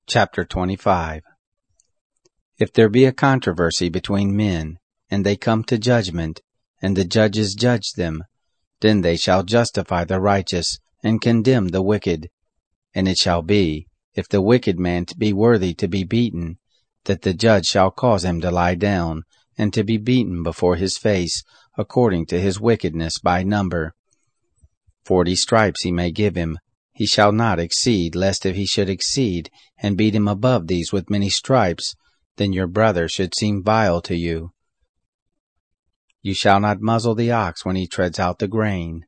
Chapter 25. If there be a controversy between men, and they come to judgment, and the judges judge them, then they shall justify the righteous, and condemn the wicked. And it shall be, if the wicked man be worthy to be beaten, that the judge shall cause him to lie down, and to be beaten before his face, according to his wickedness by number. 40 stripes he may give him. He shall not exceed, lest if he should exceed, and beat him above these with many stripes, then your brother should seem vile to you. You shall not muzzle the ox when he treads out the grain.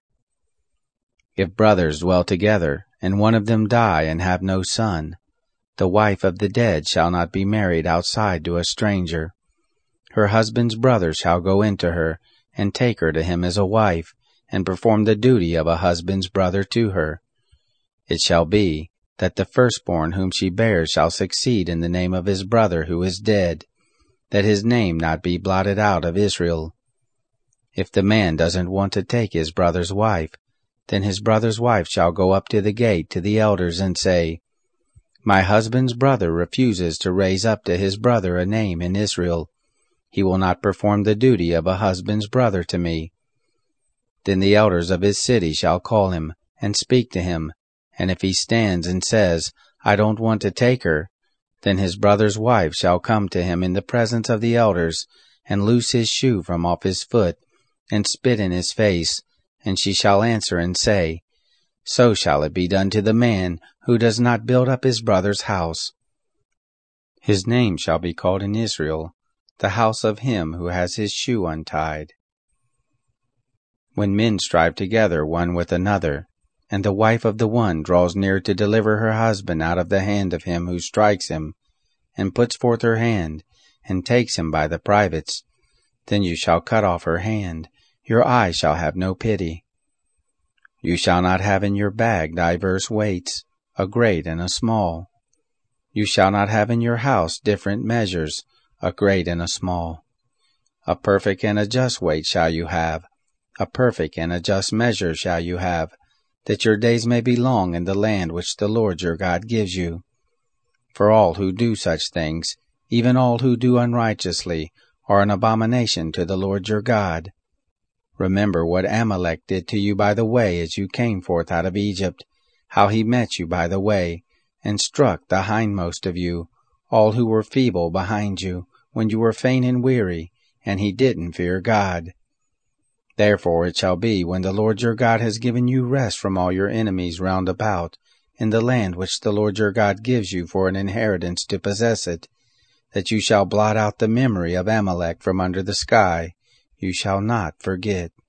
If brothers dwell together, and one of them die and have no son, the wife of the dead shall not be married outside to a stranger. Her husband's brother shall go into her, and take her to him as a wife, and perform the duty of a husband's brother to her. It shall be, that the firstborn whom she bears shall succeed in the name of his brother who is dead, that his name not be blotted out of Israel. If the man doesn't want to take his brother's wife, then his brother's wife shall go up to the gate to the elders and say, My husband's brother refuses to raise up to his brother a name in Israel. He will not perform the duty of a husband's brother to me. Then the elders of his city shall call him, and speak to him, and if he stands and says, I don't want to take her, then his brother's wife shall come to him in the presence of the elders, and loose his shoe from off his foot, and spit in his face, and she shall answer and say, So shall it be done to the man who does not build up his brother's house. His name shall be called in Israel, the house of him who has his shoe untied. When men strive together one with another, and the wife of the one draws near to deliver her husband out of the hand of him who strikes him, and puts forth her hand, and takes him by the privates, then you shall cut off her hand. Your eye shall have no pity. You shall not have in your bag diverse weights, a great and a small. You shall not have in your house different measures, a great and a small. A perfect and a just weight shall you have, a perfect and a just measure shall you have, that your days may be long in the land which the Lord your God gives you. For all who do such things, even all who do unrighteously, are an abomination to the Lord your God. Remember what Amalek did to you by the way as you came forth out of Egypt, how he met you by the way, and struck the hindmost of you, all who were feeble behind you, when you were faint and weary, and he didn't fear God. Therefore it shall be, when the Lord your God has given you rest from all your enemies round about, in the land which the Lord your God gives you for an inheritance to possess it, that you shall blot out the memory of Amalek from under the sky. You shall not forget.